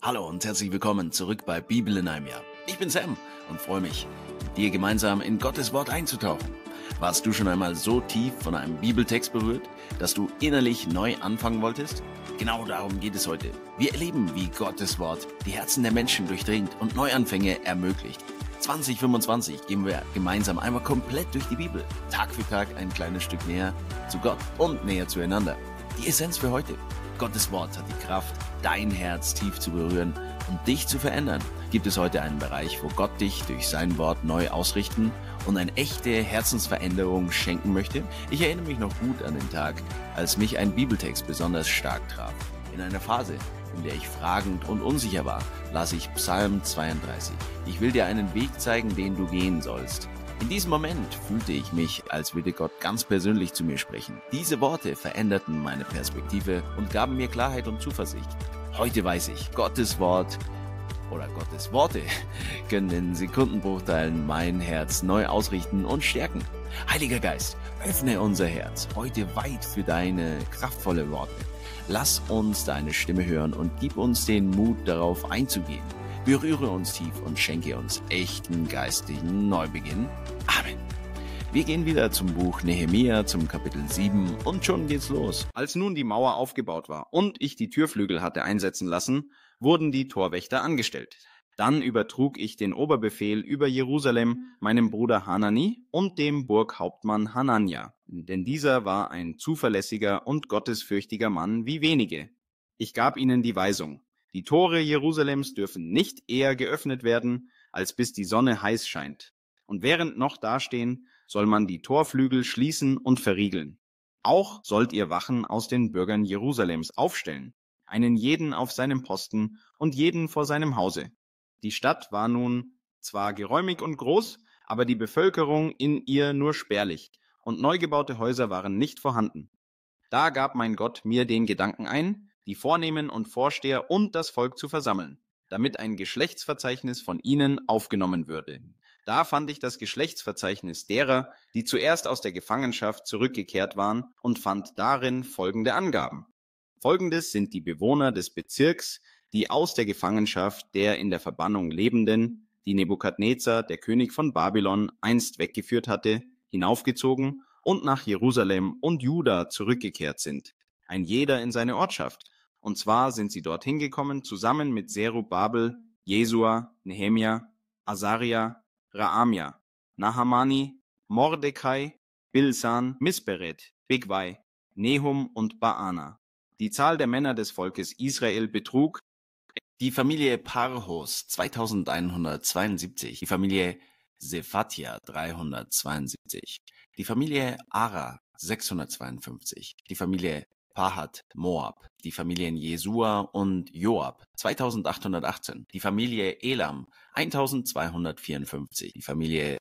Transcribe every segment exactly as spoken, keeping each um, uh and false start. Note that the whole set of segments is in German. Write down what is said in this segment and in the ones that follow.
Hallo und herzlich willkommen zurück bei Bibel in einem Jahr. Ich bin Sam und freue mich, mit dir gemeinsam in Gottes Wort einzutauchen. Warst du schon einmal so tief von einem Bibeltext berührt, dass du innerlich neu anfangen wolltest? Genau darum geht es heute. Wir erleben, wie Gottes Wort die Herzen der Menschen durchdringt und Neuanfänge ermöglicht. zwanzig fünfundzwanzig gehen wir gemeinsam einmal komplett durch die Bibel. Tag für Tag ein kleines Stück näher zu Gott und näher zueinander. Die Essenz für heute. Gottes Wort hat die Kraft, dein Herz tief zu berühren und dich zu verändern. Gibt es heute einen Bereich, wo Gott dich durch sein Wort neu ausrichten und eine echte Herzensveränderung schenken möchte? Ich erinnere mich noch gut an den Tag, als mich ein Bibeltext besonders stark traf. In einer Phase, in der ich fragend und unsicher war, las ich Psalm zweiunddreißig. Ich will dir einen Weg zeigen, den du gehen sollst. In diesem Moment fühlte ich mich, als würde Gott ganz persönlich zu mir sprechen. Diese Worte veränderten meine Perspektive und gaben mir Klarheit und Zuversicht. Heute weiß ich, Gottes Wort oder Gottes Worte können in Sekundenbruchteilen mein Herz neu ausrichten und stärken. Heiliger Geist, öffne unser Herz heute weit für deine kraftvolle Worte. Lass uns deine Stimme hören und gib uns den Mut, darauf einzugehen. Berühre uns tief und schenke uns echten geistigen Neubeginn. Amen. Wir gehen wieder zum Buch Nehemia, zum Kapitel sieben und schon geht's los. Als nun die Mauer aufgebaut war und ich die Türflügel hatte einsetzen lassen, wurden die Torwächter angestellt. Dann übertrug ich den Oberbefehl über Jerusalem meinem Bruder Hanani und dem Burghauptmann Hanania, denn dieser war ein zuverlässiger und gottesfürchtiger Mann wie wenige. Ich gab ihnen die Weisung: Die Tore Jerusalems dürfen nicht eher geöffnet werden, als bis die Sonne heiß scheint. Und während noch dastehen, soll man die Torflügel schließen und verriegeln. Auch sollt ihr Wachen aus den Bürgern Jerusalems aufstellen, einen jeden auf seinem Posten und jeden vor seinem Hause. Die Stadt war nun zwar geräumig und groß, aber die Bevölkerung in ihr nur spärlich, und neu gebaute Häuser waren nicht vorhanden. Da gab mein Gott mir den Gedanken ein, die Vornehmen und Vorsteher und das Volk zu versammeln, damit ein Geschlechtsverzeichnis von ihnen aufgenommen würde. Da fand ich das Geschlechtsverzeichnis derer, die zuerst aus der Gefangenschaft zurückgekehrt waren, und fand darin folgende Angaben. Folgendes sind die Bewohner des Bezirks, die aus der Gefangenschaft der in der Verbannung Lebenden, die Nebukadnezar, der König von Babylon, einst weggeführt hatte, hinaufgezogen und nach Jerusalem und Juda zurückgekehrt sind, ein jeder in seine Ortschaft. Und zwar sind sie dorthin gekommen, zusammen mit Zerubabel, Jesua, Nehemia, Asaria, Raamia, Nahamani, Mordecai, Bilsan, Misperet, Bigwai, Nehum und Baana. Die Zahl der Männer des Volkes Israel betrug Die Familie Parhos zweitausendeinhundertzweiundsiebzig, die Familie Sephatia dreihundertzweiundsiebzig, die Familie Ara sechshundertzweiundfünfzig, die Familie Pahat Moab, die Familien Jesua und Joab zweitausendachthundertachtzehn, die Familie Elam eintausendzweihundertvierundfünfzig, die Familie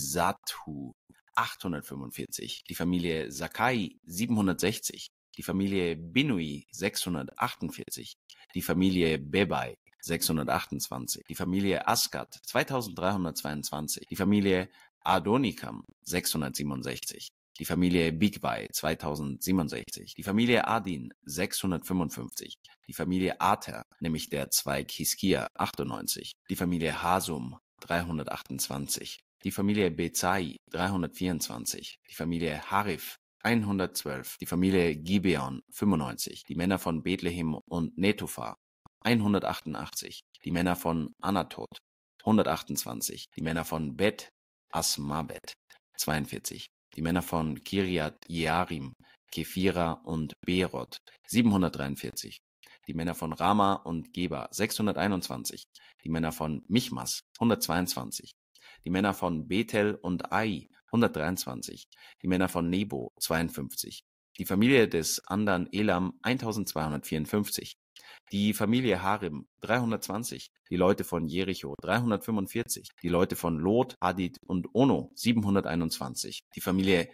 Sathu achthundertfünfundvierzig, die Familie Sakai siebenhundertsechzig, die Familie Binui sechshundertachtundvierzig, die Familie Bebai sechshundertachtundzwanzig, die Familie Askat zweitausenddreihundertzweiundzwanzig, die Familie Adonikam sechshundertsiebenundsechzig, die Familie Bigwai zweitausendsiebenundsechzig, die Familie Adin sechshundertfünfundfünfzig, die Familie Ater, nämlich der Zweig Hiskia achtundneunzig, die Familie Hasum dreihundertachtundzwanzig, die Familie Bezai dreihundertvierundzwanzig, die Familie Harif hundertzwölf, die Familie Gibeon fünfundneunzig, die Männer von Bethlehem und Netophah hundertachtundachtzig, die Männer von Anatot hundertachtundzwanzig, die Männer von Bet Asmabet zweiundvierzig, die Männer von Kiriat Jearim, Kephira und Beerot siebenhundertdreiundvierzig, die Männer von Rama und Geba sechshunderteinundzwanzig, die Männer von Michmas hundertzweiundzwanzig, die Männer von Bethel und Ai hundertdreiundzwanzig, die Männer von Nebo zweiundfünfzig, die Familie des anderen Elam eintausendzweihundertvierundfünfzig, die Familie Harim dreihundertzwanzig, die Leute von Jericho dreihundertfünfundvierzig, die Leute von Lot, Hadid und Ono siebenhunderteinundzwanzig, die Familie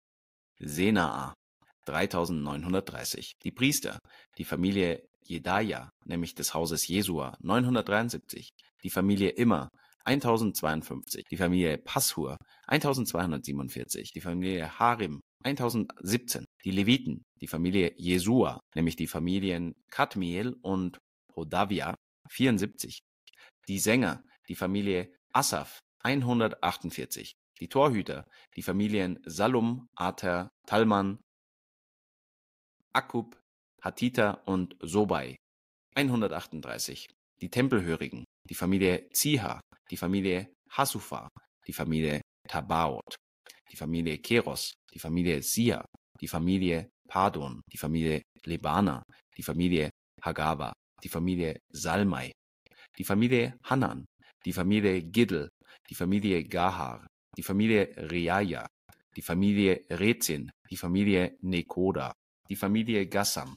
Senaa dreitausendneunhundertdreißig, die Priester, die Familie Jedaja, nämlich des Hauses Jesua neunhundertdreiundsiebzig, die Familie Immer eintausendzweiundfünfzig, die Familie Pashur eintausendzweihundertsiebenundvierzig, die Familie Harim eintausendsiebzehn, die Leviten, die Familie Jesua, nämlich die Familien Kadmiel und Hodavia vierundsiebzig. Die Sänger, die Familie Asaf, hundertachtundvierzig. Die Torhüter, die Familien Salum, Ater, Talman, Akkub, Hatita und Sobai, hundertachtunddreißig. Die Tempelhörigen, die Familie Ziha, die Familie Hasufa, die Familie Tabaot, die Familie Keros, die Familie Sia, die Familie Padon, die Familie Lebana, die Familie Hagaba, die Familie Salmai, die Familie Hanan, die Familie Giddel, die Familie Gahar, die Familie Reaia, die Familie Rezin, die Familie Nekoda, die Familie Gassam,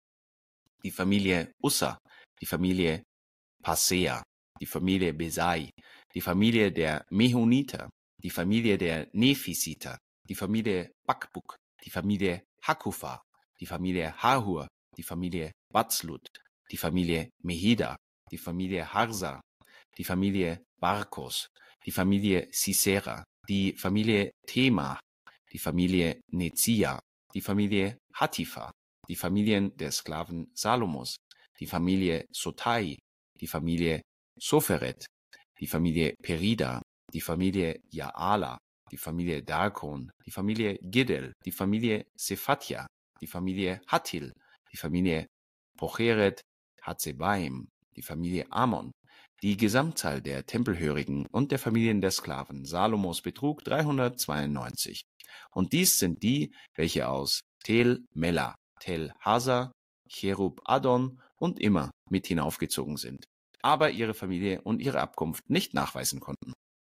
die Familie Ussa, die Familie Pasea, die Familie Besai, die Familie der Mehuniter, die Familie der Nephisiter, die Familie Bakbuk, die Familie Hakufa, die Familie Hahur, die Familie Batzlut, die Familie Mehida, die Familie Harsa, die Familie Barkos, die Familie Sisera, die Familie Tema, die Familie Nezia, die Familie Hatifa, die Familien der Sklaven Salomos, die Familie Sotai, die Familie Soferet, die Familie Perida, die Familie Jaala, die Familie Darkon, die Familie Giddel, die Familie Sephatja, die Familie Hattil, die Familie Pocheret Hatzebaim, die Familie Ammon. Die Gesamtzahl der Tempelhörigen und der Familien der Sklaven Salomos betrug dreihundertzweiundneunzig. Und dies sind die, welche aus Tel Mela, Tel Hasa, Cherub Adon und Immer mit hinaufgezogen sind, aber ihre Familie und ihre Abkunft nicht nachweisen konnten.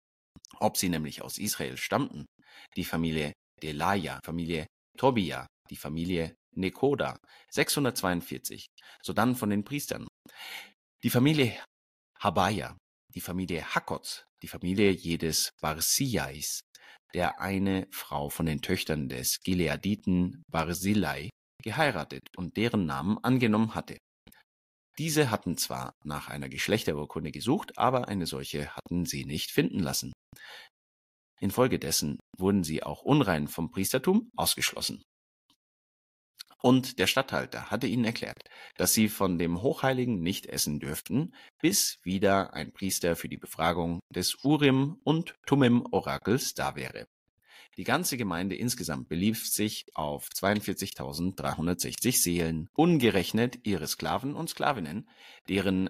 Ob sie nämlich aus Israel stammten, die Familie Delaja, Familie Tobia, die Familie Nekoda, sechshundertzweiundvierzig, sodann von den Priestern, die Familie Habaja, die Familie Hakoz, die Familie jedes Barsillais, der eine Frau von den Töchtern des Gileaditen Barzillai geheiratet und deren Namen angenommen hatte. Diese hatten zwar nach einer Geschlechterurkunde gesucht, aber eine solche hatten sie nicht finden lassen. Infolgedessen wurden sie auch unrein vom Priestertum ausgeschlossen. Und der Statthalter hatte ihnen erklärt, dass sie von dem Hochheiligen nicht essen dürften, bis wieder ein Priester für die Befragung des Urim- und Tummim-Orakels da wäre. Die ganze Gemeinde insgesamt belief sich auf zweiundvierzigtausenddreihundertsechzig Seelen, ungerechnet ihre Sklaven und Sklavinnen, deren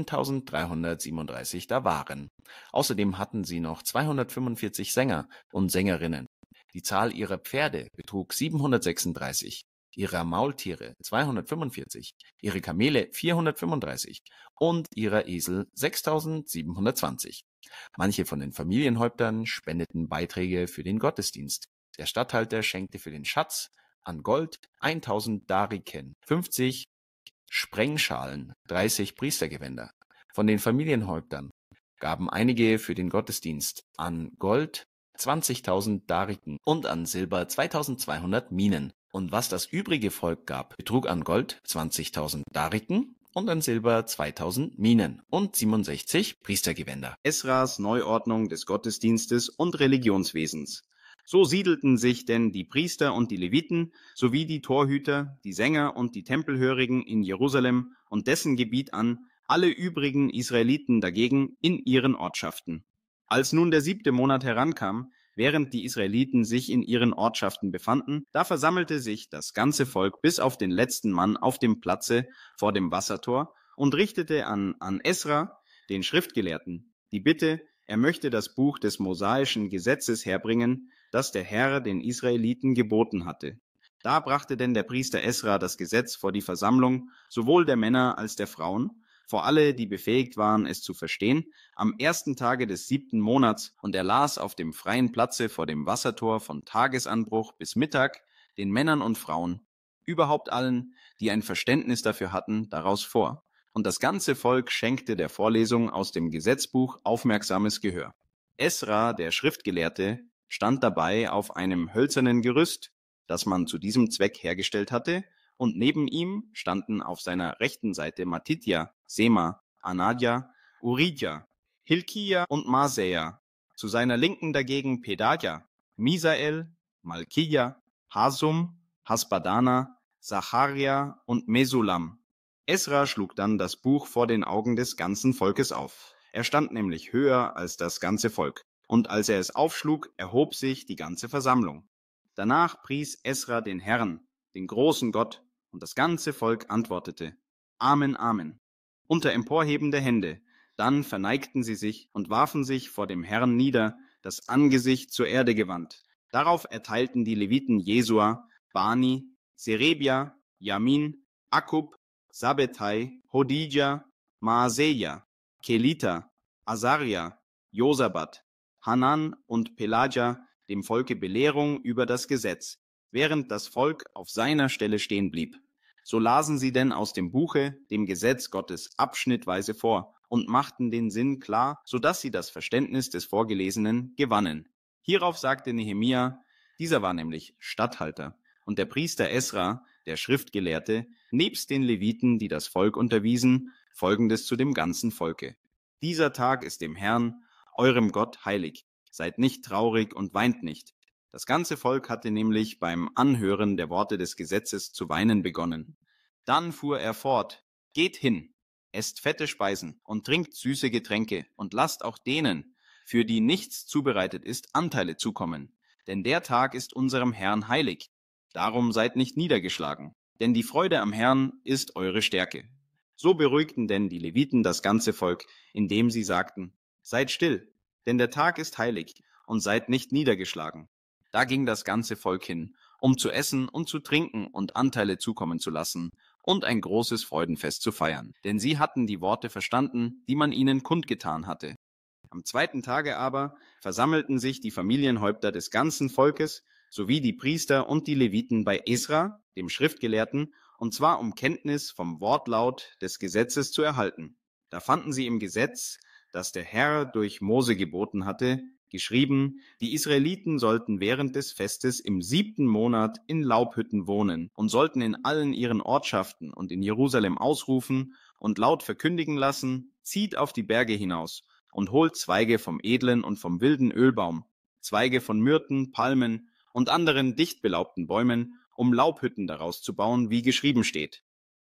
siebentausenddreihundertsiebenunddreißig da waren. Außerdem hatten sie noch zweihundertfünfundvierzig Sänger und Sängerinnen. Die Zahl ihrer Pferde betrug siebenhundertsechsunddreißig, ihrer Maultiere zweihundertfünfundvierzig, ihre Kamele vierhundertfünfunddreißig und ihrer Esel sechstausendsiebenhundertzwanzig. Manche von den Familienhäuptern spendeten Beiträge für den Gottesdienst. Der Statthalter schenkte für den Schatz an Gold tausend Dariken, fünfzig Sprengschalen, dreißig Priestergewänder. Von den Familienhäuptern gaben einige für den Gottesdienst an Gold zwanzigtausend Dariken und an Silber zweitausendzweihundert Minen. Und was das übrige Volk gab, betrug an Gold zwanzigtausend Dariken und an Silber zweitausend Minen und siebenundsechzig Priestergewänder. Esras Neuordnung des Gottesdienstes und Religionswesens. So siedelten sich denn die Priester und die Leviten sowie die Torhüter, die Sänger und die Tempelhörigen in Jerusalem und dessen Gebiet an, alle übrigen Israeliten dagegen in ihren Ortschaften. Als nun der siebte Monat herankam, während die Israeliten sich in ihren Ortschaften befanden, da versammelte sich das ganze Volk bis auf den letzten Mann auf dem Platze vor dem Wassertor und richtete an, an Esra, den Schriftgelehrten, die Bitte, er möchte das Buch des mosaischen Gesetzes herbringen, das der Herr den Israeliten geboten hatte. Da brachte denn der Priester Esra das Gesetz vor die Versammlung, sowohl der Männer als der Frauen, vor alle, die befähigt waren, es zu verstehen, am ersten Tage des siebten Monats, und er las auf dem freien Platze vor dem Wassertor von Tagesanbruch bis Mittag den Männern und Frauen, überhaupt allen, die ein Verständnis dafür hatten, daraus vor. Und das ganze Volk schenkte der Vorlesung aus dem Gesetzbuch aufmerksames Gehör. Esra, der Schriftgelehrte, stand dabei auf einem hölzernen Gerüst, das man zu diesem Zweck hergestellt hatte, und neben ihm standen auf seiner rechten Seite Matitja, Sema, Anadja, Uridja, Hilkia und Maseja, zu seiner Linken dagegen Pedaja, Misael, Malkija, Hasum, Hasbadana, Zacharia und Mesulam. Esra schlug dann das Buch vor den Augen des ganzen Volkes auf. Er stand nämlich höher als das ganze Volk. Und als er es aufschlug, erhob sich die ganze Versammlung. Danach pries Esra den Herrn, den großen Gott, und das ganze Volk antwortete: Amen, Amen. Unter Emporheben der Hände. Dann verneigten sie sich und warfen sich vor dem Herrn nieder, das Angesicht zur Erde gewandt. Darauf erteilten die Leviten Jesua, Bani, Serebia, Jamin, Akkub, Sabbetai, Hodija, Maaseja, Kelita, Asaria, Josabat, Hanan und Pelaja dem Volke Belehrung über das Gesetz, während das Volk auf seiner Stelle stehen blieb. So lasen sie denn aus dem Buche, dem Gesetz Gottes, abschnittweise vor und machten den Sinn klar, so dass sie das Verständnis des Vorgelesenen gewannen. Hierauf sagte Nehemia, dieser war nämlich Statthalter, und der Priester Esra, der Schriftgelehrte, nebst den Leviten, die das Volk unterwiesen, Folgendes zu dem ganzen Volke: Dieser Tag ist dem Herrn, eurem Gott, heilig. Seid nicht traurig und weint nicht. Das ganze Volk hatte nämlich beim Anhören der Worte des Gesetzes zu weinen begonnen. Dann fuhr er fort: Geht hin, esst fette Speisen und trinkt süße Getränke und lasst auch denen, für die nichts zubereitet ist, Anteile zukommen. Denn der Tag ist unserem Herrn heilig. Darum seid nicht niedergeschlagen, denn die Freude am Herrn ist eure Stärke. So beruhigten denn die Leviten das ganze Volk, indem sie sagten: Seid still, denn der Tag ist heilig, und seid nicht niedergeschlagen. Da ging das ganze Volk hin, um zu essen und zu trinken und Anteile zukommen zu lassen und ein großes Freudenfest zu feiern. Denn sie hatten die Worte verstanden, die man ihnen kundgetan hatte. Am zweiten Tage aber versammelten sich die Familienhäupter des ganzen Volkes sowie die Priester und die Leviten bei Esra, dem Schriftgelehrten, und zwar um Kenntnis vom Wortlaut des Gesetzes zu erhalten. Da fanden sie im Gesetz, das der Herr durch Mose geboten hatte, geschrieben, die Israeliten sollten während des Festes im siebten Monat in Laubhütten wohnen und sollten in allen ihren Ortschaften und in Jerusalem ausrufen und laut verkündigen lassen: Zieht auf die Berge hinaus und holt Zweige vom edlen und vom wilden Ölbaum, Zweige von Myrten, Palmen und anderen dicht belaubten Bäumen, um Laubhütten daraus zu bauen, wie geschrieben steht.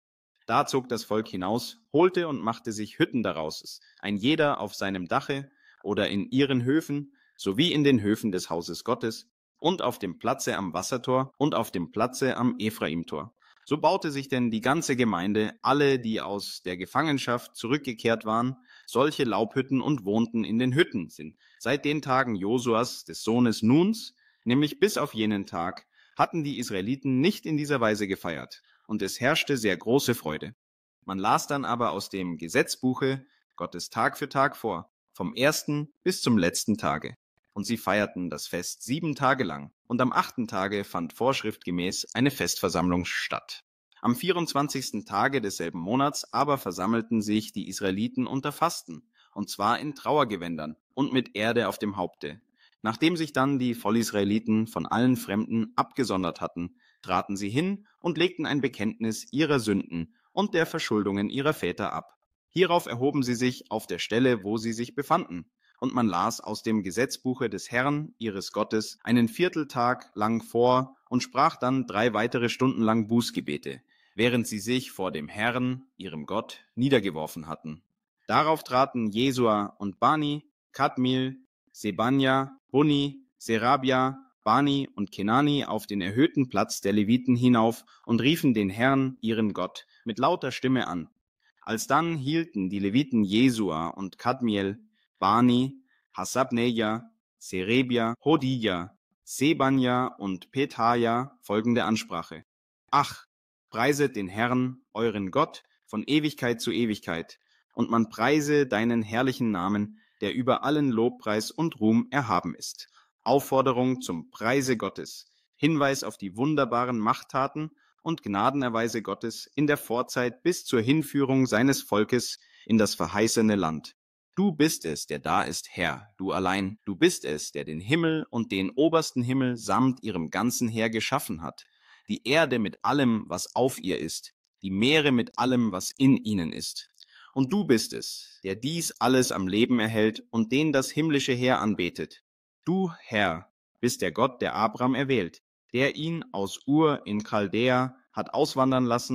Da zog das Volk hinaus, holte und machte sich Hütten daraus, ein jeder auf seinem Dache oder in ihren Höfen, sowie in den Höfen des Hauses Gottes, und auf dem Platze am Wassertor und auf dem Platze am Ephraimtor. So baute sich denn die ganze Gemeinde, alle, die aus der Gefangenschaft zurückgekehrt waren, solche Laubhütten und wohnten in den Hütten, sind seit den Tagen Josuas, des Sohnes Nuns, nämlich bis auf jenen Tag, hatten die Israeliten nicht in dieser Weise gefeiert, und es herrschte sehr große Freude. Man las dann aber aus dem Gesetzbuche Gottes Tag für Tag vor, vom ersten bis zum letzten Tage. Und sie feierten das Fest sieben Tage lang, und am achten Tage fand vorschriftgemäß eine Festversammlung statt. Am vierundzwanzigsten Tage desselben Monats aber versammelten sich die Israeliten unter Fasten, und zwar in Trauergewändern und mit Erde auf dem Haupte. Nachdem sich dann die Vollisraeliten von allen Fremden abgesondert hatten, traten sie hin und legten ein Bekenntnis ihrer Sünden und der Verschuldungen ihrer Väter ab. Hierauf erhoben sie sich auf der Stelle, wo sie sich befanden, und man las aus dem Gesetzbuche des Herrn, ihres Gottes, einen Vierteltag lang vor und sprach dann drei weitere Stunden lang Bußgebete, während sie sich vor dem Herrn, ihrem Gott, niedergeworfen hatten. Darauf traten Jesua und Bani, Kadmiel, Sebanja, Bunni, Serabia, Bani und Kenani auf den erhöhten Platz der Leviten hinauf und riefen den Herrn, ihren Gott, mit lauter Stimme an. Alsdann hielten die Leviten Jesua und Kadmiel, Bani, Hasabneja, Serebia, Hodija, Sebanja und Pethaja folgende Ansprache: Ach, preiset den Herrn, euren Gott, von Ewigkeit zu Ewigkeit, und man preise deinen herrlichen Namen, der über allen Lobpreis und Ruhm erhaben ist. Aufforderung zum Preise Gottes, Hinweis auf die wunderbaren Machttaten und Gnadenerweise Gottes in der Vorzeit bis zur Hinführung seines Volkes in das verheißene Land. Du bist es, der da ist, Herr, du allein. Du bist es, der den Himmel und den obersten Himmel samt ihrem ganzen Heer geschaffen hat, die Erde mit allem, was auf ihr ist, die Meere mit allem, was in ihnen ist. Und du bist es, der dies alles am Leben erhält und den das himmlische Heer anbetet. Du, Herr, bist der Gott, der Abraham erwählt, der ihn aus Ur in Chaldäa hat auswandern lassen,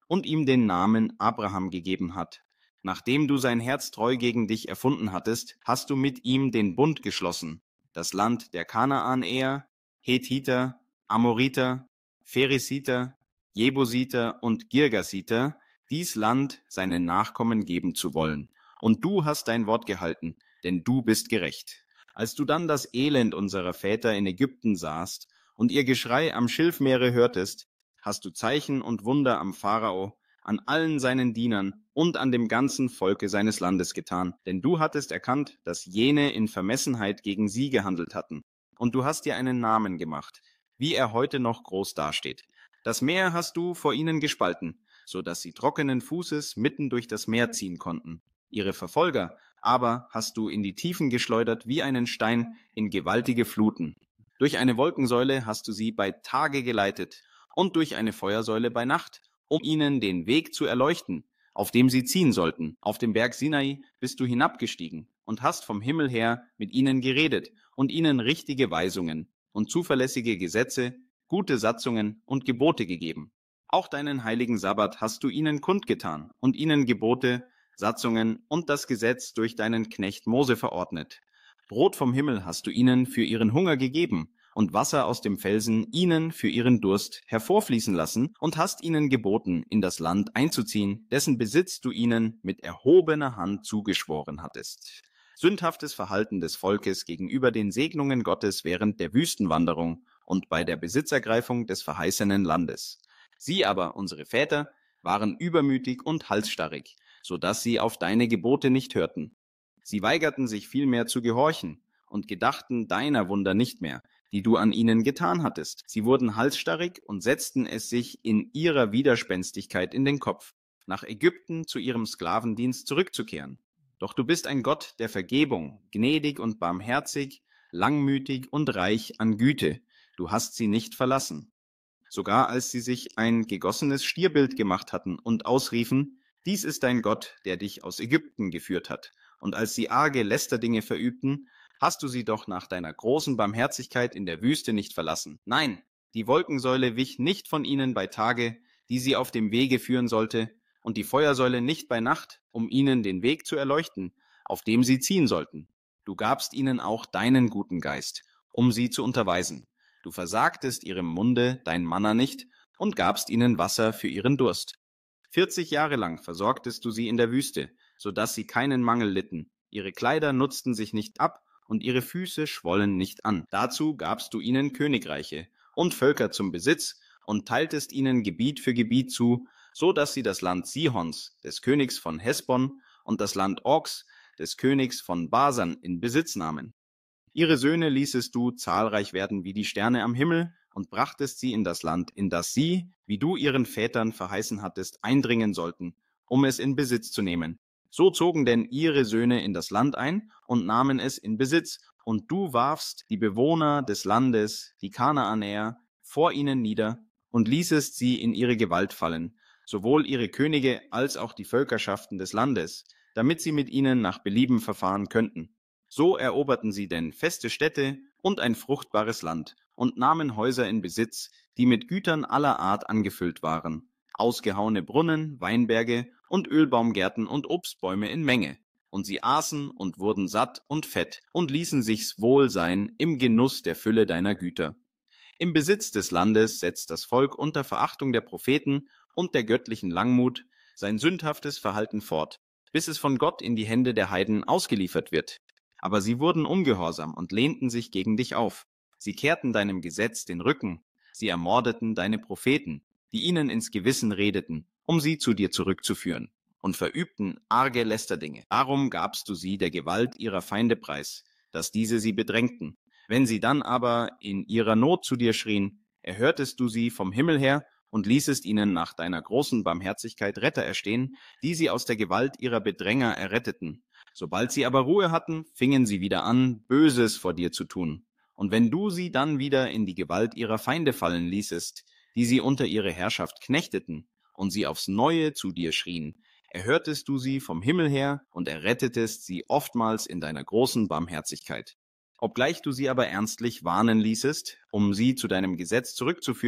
und ihm den Namen Abraham gegeben hat. Nachdem du sein Herz treu gegen dich erfunden hattest, hast du mit ihm den Bund geschlossen, das Land der Kanaaner, Hethiter, Amoriter, Pheresiter, Jebusiter und Girgasiter, dies Land seinen Nachkommen geben zu wollen. Und du hast dein Wort gehalten, denn du bist gerecht. Als du dann das Elend unserer Väter in Ägypten sahst und ihr Geschrei am Schilfmeere hörtest, hast du Zeichen und Wunder am Pharao, an allen seinen Dienern und an dem ganzen Volke seines Landes getan. Denn du hattest erkannt, dass jene in Vermessenheit gegen sie gehandelt hatten. Und du hast dir einen Namen gemacht, wie er heute noch groß dasteht. Das Meer hast du vor ihnen gespalten, so dass sie trockenen Fußes mitten durch das Meer ziehen konnten. Ihre Verfolger aber hast du in die Tiefen geschleudert wie einen Stein in gewaltige Fluten. Durch eine Wolkensäule hast du sie bei Tage geleitet und durch eine Feuersäule bei Nacht, um ihnen den Weg zu erleuchten, auf dem sie ziehen sollten. Auf dem Berg Sinai bist du hinabgestiegen und hast vom Himmel her mit ihnen geredet und ihnen richtige Weisungen und zuverlässige Gesetze, gute Satzungen und Gebote gegeben. Auch deinen heiligen Sabbat hast du ihnen kundgetan und ihnen Gebote, Satzungen und das Gesetz durch deinen Knecht Mose verordnet. Brot vom Himmel hast du ihnen für ihren Hunger gegeben und Wasser aus dem Felsen ihnen für ihren Durst hervorfließen lassen und hast ihnen geboten, in das Land einzuziehen, dessen Besitz du ihnen mit erhobener Hand zugeschworen hattest. Sündhaftes Verhalten des Volkes gegenüber den Segnungen Gottes während der Wüstenwanderung und bei der Besitzergreifung des verheißenen Landes. Sie aber, unsere Väter, waren übermütig und halsstarrig, so dass sie auf deine Gebote nicht hörten. Sie weigerten sich vielmehr zu gehorchen und gedachten deiner Wunder nicht mehr, die du an ihnen getan hattest. Sie wurden halsstarrig und setzten es sich in ihrer Widerspenstigkeit in den Kopf, nach Ägypten zu ihrem Sklavendienst zurückzukehren. Doch du bist ein Gott der Vergebung, gnädig und barmherzig, langmütig und reich an Güte. Du hast sie nicht verlassen. Sogar als sie sich ein gegossenes Stierbild gemacht hatten und ausriefen, dies ist dein Gott, der dich aus Ägypten geführt hat. Und als sie arge Lästerdinge verübten, hast du sie doch nach deiner großen Barmherzigkeit in der Wüste nicht verlassen. Nein, die Wolkensäule wich nicht von ihnen bei Tage, die sie auf dem Wege führen sollte, und die Feuersäule nicht bei Nacht, um ihnen den Weg zu erleuchten, auf dem sie ziehen sollten. Du gabst ihnen auch deinen guten Geist, um sie zu unterweisen. Du versagtest ihrem Munde dein Manna nicht und gabst ihnen Wasser für ihren Durst. Vierzig Jahre lang versorgtest du sie in der Wüste, so dass sie keinen Mangel litten. Ihre Kleider nutzten sich nicht ab und ihre Füße schwollen nicht an. Dazu gabst du ihnen Königreiche und Völker zum Besitz und teiltest ihnen Gebiet für Gebiet zu, so dass sie das Land Sihons, des Königs von Hesbon, und das Land Ogs, des Königs von Basan, in Besitz nahmen. Ihre Söhne ließest du zahlreich werden wie die Sterne am Himmel und brachtest sie in das Land, in das sie, wie du ihren Vätern verheißen hattest, eindringen sollten, um es in Besitz zu nehmen. So zogen denn ihre Söhne in das Land ein und nahmen es in Besitz, und du warfst die Bewohner des Landes, die Kanaaner, vor ihnen nieder und ließest sie in ihre Gewalt fallen, sowohl ihre Könige als auch die Völkerschaften des Landes, damit sie mit ihnen nach Belieben verfahren könnten. So eroberten sie denn feste Städte und ein fruchtbares Land und nahmen Häuser in Besitz, die mit Gütern aller Art angefüllt waren, ausgehauene Brunnen, Weinberge und Ölbaumgärten und Obstbäume in Menge. Und sie aßen und wurden satt und fett und ließen sich's wohl sein im Genuss der Fülle deiner Güter. Im Besitz des Landes setzt das Volk unter Verachtung der Propheten und der göttlichen Langmut sein sündhaftes Verhalten fort, bis es von Gott in die Hände der Heiden ausgeliefert wird. Aber sie wurden ungehorsam und lehnten sich gegen dich auf. Sie kehrten deinem Gesetz den Rücken, sie ermordeten deine Propheten, die ihnen ins Gewissen redeten, um sie zu dir zurückzuführen, und verübten arge Lästerdinge. Darum gabst du sie der Gewalt ihrer Feinde preis, dass diese sie bedrängten. Wenn sie dann aber in ihrer Not zu dir schrien, erhörtest du sie vom Himmel her und ließest ihnen nach deiner großen Barmherzigkeit Retter erstehen, die sie aus der Gewalt ihrer Bedränger erretteten. Sobald sie aber Ruhe hatten, fingen sie wieder an, Böses vor dir zu tun. Und wenn du sie dann wieder in die Gewalt ihrer Feinde fallen ließest, die sie unter ihre Herrschaft knechteten, und sie aufs Neue zu dir schrien, erhörtest du sie vom Himmel her und errettetest sie oftmals in deiner großen Barmherzigkeit. Obgleich du sie aber ernstlich warnen ließest, um sie zu deinem Gesetz zurückzuführen,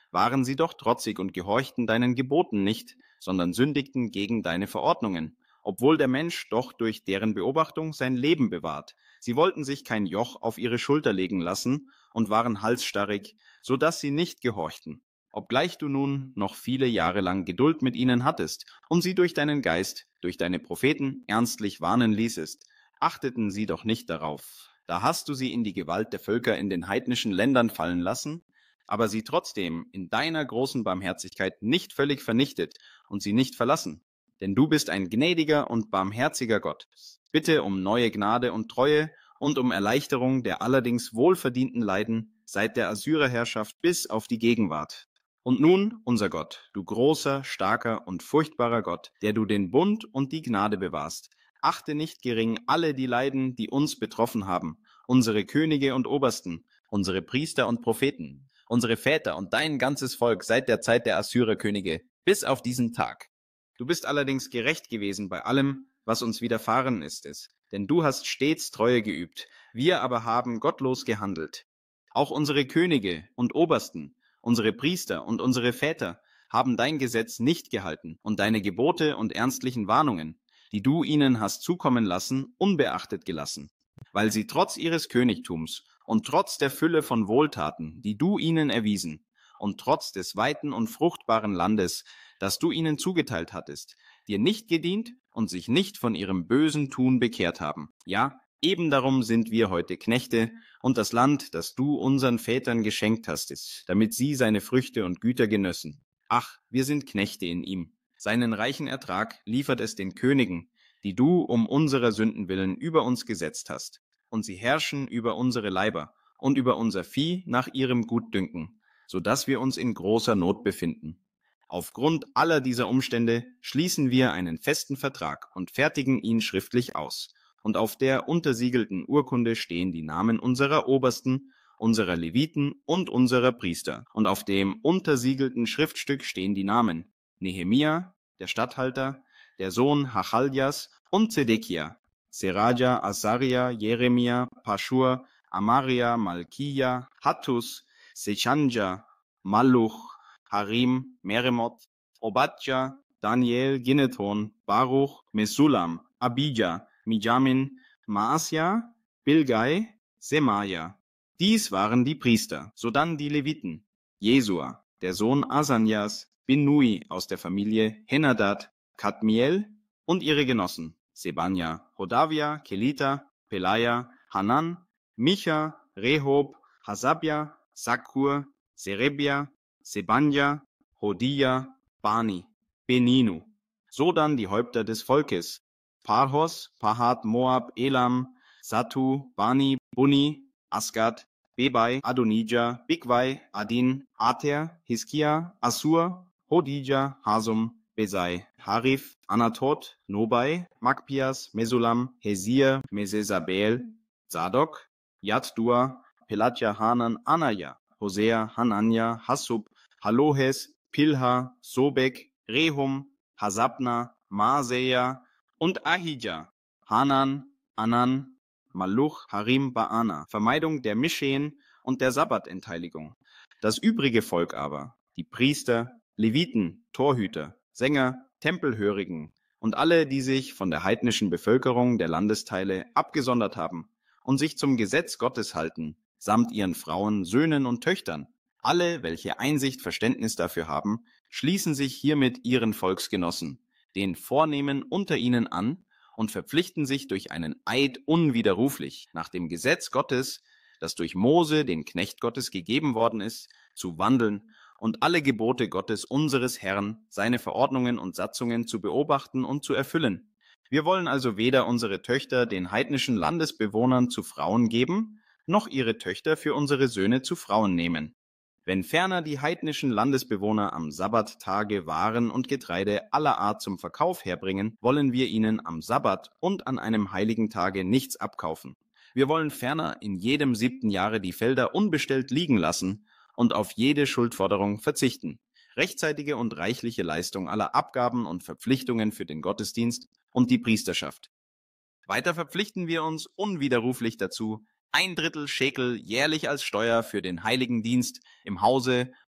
waren sie doch trotzig und gehorchten deinen Geboten nicht, sondern sündigten gegen deine Verordnungen, obwohl der Mensch doch durch deren Beobachtung sein Leben bewahrt. Sie wollten sich kein Joch auf ihre Schulter legen lassen und waren halsstarrig, so dass sie nicht gehorchten. Obgleich du nun noch viele Jahre lang Geduld mit ihnen hattest und sie durch deinen Geist, durch deine Propheten ernstlich warnen ließest, achteten sie doch nicht darauf. Da hast du sie in die Gewalt der Völker in den heidnischen Ländern fallen lassen, aber sie trotzdem in deiner großen Barmherzigkeit nicht völlig vernichtet und sie nicht verlassen. Denn du bist ein gnädiger und barmherziger Gott. Bitte um neue Gnade und Treue und um Erleichterung der allerdings wohlverdienten Leiden seit der Assyrerherrschaft bis auf die Gegenwart. Und nun, unser Gott, du großer, starker und furchtbarer Gott, der du den Bund und die Gnade bewahrst, achte nicht gering alle die Leiden, die uns betroffen haben, unsere Könige und Obersten, unsere Priester und Propheten, unsere Väter und dein ganzes Volk seit der Zeit der Assyrerkönige bis auf diesen Tag. Du bist allerdings gerecht gewesen bei allem, was uns widerfahren ist es, denn du hast stets Treue geübt, wir aber haben gottlos gehandelt. Auch unsere Könige und Obersten, unsere Priester und unsere Väter haben dein Gesetz nicht gehalten und deine Gebote und ernstlichen Warnungen, die du ihnen hast zukommen lassen, unbeachtet gelassen, weil sie trotz ihres Königtums und trotz der Fülle von Wohltaten, die du ihnen erwiesen, und trotz des weiten und fruchtbaren Landes, das du ihnen zugeteilt hattest, dir nicht gedient und sich nicht von ihrem bösen Tun bekehrt haben. Ja, eben darum sind wir heute Knechte, und das Land, das du unseren Vätern geschenkt hast, ist, damit sie seine Früchte und Güter genössen. Ach, wir sind Knechte in ihm. Seinen reichen Ertrag liefert es den Königen, die du um unserer Sünden willen über uns gesetzt hast. Und sie herrschen über unsere Leiber und über unser Vieh nach ihrem Gutdünken, so dass wir uns in großer Not befinden. Aufgrund aller dieser Umstände schließen wir einen festen Vertrag und fertigen ihn schriftlich aus. Und auf der untersiegelten Urkunde stehen die Namen unserer Obersten, unserer Leviten und unserer Priester. Und auf dem untersiegelten Schriftstück stehen die Namen Nehemia, der Statthalter, der Sohn Hachaljas und Zedekia, Seraja, Asaria, Jeremia, Paschur, Amaria, Malkia, Hattus, Sechanja, Malluch, Harim, Meremoth, Obadja, Daniel, Ginneton, Baruch, Mesulam, Abija, Mijamin, Maasja, Bilgai, Semaja. Dies waren die Priester, sodann die Leviten, Jesua, der Sohn Asanjas, Binnui aus der Familie Henadad, Kadmiel und ihre Genossen, Sebanja, Hodavia, Kelita, Pelaja, Hanan, Micha, Rehob, Hasabja, Sakur, Serebia, Sebanja, Hodia, Bani, Beninu. Sodann die Häupter des Volkes, Parhos, Pahat, Moab, Elam, Satu, Bani, Buni, Asgad, Bebai, Adonija, Bigwai, Adin, Ater, Hiskia, Assur, Hodija, Hasum, Besai, Harif, Anatot, Nobai, Magpias, Mesulam, Hesir, Mesesabel, Zadok, Yatdua, Pelatja, Hanan, Anaya, Hosea, Hanania, Hassub, Halohes, Pilha, Sobek, Rehum, Hasabna, Maaseja und Ahija, Hanan, Anan, Malluch, Harim, Baana, Vermeidung der Mischehen und der Sabbatentheiligung. Das übrige Volk aber, die Priester, Leviten, Torhüter, Sänger, Tempelhörigen und alle, die sich von der heidnischen Bevölkerung der Landesteile abgesondert haben und sich zum Gesetz Gottes halten, samt ihren Frauen, Söhnen und Töchtern, alle, welche Einsicht, Verständnis dafür haben, schließen sich hiermit ihren Volksgenossen, den Vornehmen unter ihnen an, und verpflichten sich durch einen Eid unwiderruflich, nach dem Gesetz Gottes, das durch Mose, den Knecht Gottes, gegeben worden ist, zu wandeln und alle Gebote Gottes unseres Herrn, seine Verordnungen und Satzungen zu beobachten und zu erfüllen. Wir wollen also weder unsere Töchter den heidnischen Landesbewohnern zu Frauen geben, noch ihre Töchter für unsere Söhne zu Frauen nehmen. Wenn ferner die heidnischen Landesbewohner am Sabbattage Waren und Getreide aller Art zum Verkauf herbringen, wollen wir ihnen am Sabbat und an einem heiligen Tage nichts abkaufen. Wir wollen ferner in jedem siebten Jahre die Felder unbestellt liegen lassen und auf jede Schuldforderung verzichten. Rechtzeitige und reichliche Leistung aller Abgaben und Verpflichtungen für den Gottesdienst und die Priesterschaft. Weiter verpflichten wir uns unwiderruflich dazu, ein Drittel Schekel jährlich als Steuer für den heiligen Dienst im Hause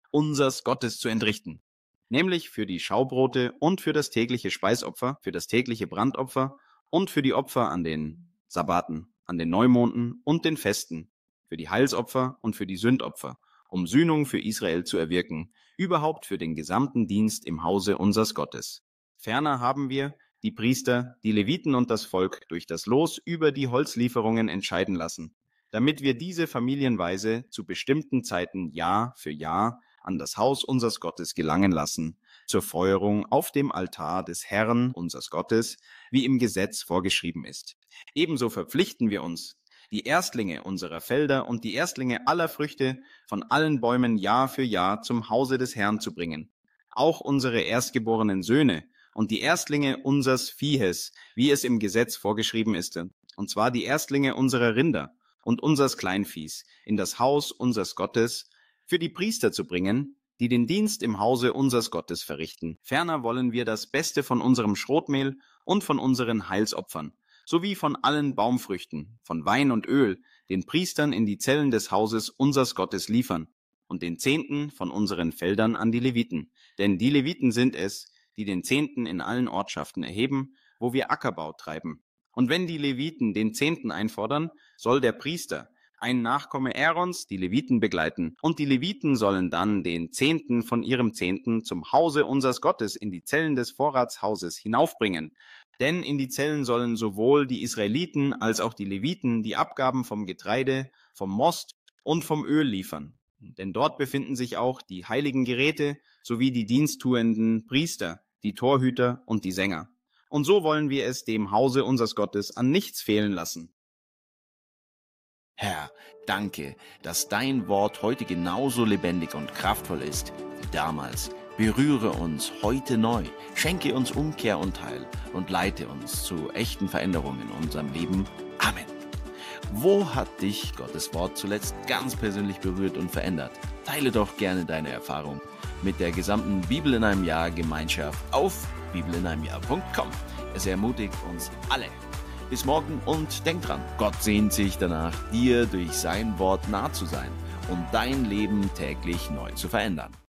unsers Gottes zu entrichten, nämlich für die Schaubrote und für das tägliche Speisopfer, für das tägliche Brandopfer und für die Opfer an den Sabbaten, an den Neumonden und den Festen, für die Heilsopfer und für die Sündopfer, um Sühnung für Israel zu erwirken, überhaupt für den gesamten Dienst im Hause unsers Gottes. Ferner haben wir die Priester, die Leviten und das Volk durch das Los über die Holzlieferungen entscheiden lassen, damit wir diese familienweise zu bestimmten Zeiten Jahr für Jahr an das Haus unseres Gottes gelangen lassen, zur Feuerung auf dem Altar des Herrn, unseres Gottes, wie im Gesetz vorgeschrieben ist. Ebenso verpflichten wir uns, die Erstlinge unserer Felder und die Erstlinge aller Früchte von allen Bäumen Jahr für Jahr zum Hause des Herrn zu bringen. Auch unsere erstgeborenen Söhne und die Erstlinge unsers Viehes, wie es im Gesetz vorgeschrieben ist, und zwar die Erstlinge unserer Rinder und unsers Kleinviehs, in das Haus unseres Gottes, für die Priester zu bringen, die den Dienst im Hause unseres Gottes verrichten. Ferner wollen wir das Beste von unserem Schrotmehl und von unseren Heilsopfern, sowie von allen Baumfrüchten, von Wein und Öl, den Priestern in die Zellen des Hauses unseres Gottes liefern, und den Zehnten von unseren Feldern an die Leviten. Denn die Leviten sind es, die den Zehnten in allen Ortschaften erheben, wo wir Ackerbau treiben. Und wenn die Leviten den Zehnten einfordern, soll der Priester, ein Nachkomme Aarons, die Leviten begleiten, und die Leviten sollen dann den Zehnten von ihrem Zehnten zum Hause unseres Gottes in die Zellen des Vorratshauses hinaufbringen. Denn in die Zellen sollen sowohl die Israeliten als auch die Leviten die Abgaben vom Getreide, vom Most und vom Öl liefern. Denn dort befinden sich auch die heiligen Geräte sowie die diensttuenden Priester, die Torhüter und die Sänger. Und so wollen wir es dem Hause unseres Gottes an nichts fehlen lassen. Herr, danke, dass dein Wort heute genauso lebendig und kraftvoll ist wie damals. Berühre uns heute neu, schenke uns Umkehr und Heil und leite uns zu echten Veränderungen in unserem Leben. Amen. Wo hat dich Gottes Wort zuletzt ganz persönlich berührt und verändert? Teile doch gerne deine Erfahrung mit der gesamten Bibel in einem Jahr Gemeinschaft auf bibel in einem Jahr punkt com. Es ermutigt uns alle. Bis morgen und denk dran, Gott sehnt sich danach, dir durch sein Wort nah zu sein und dein Leben täglich neu zu verändern.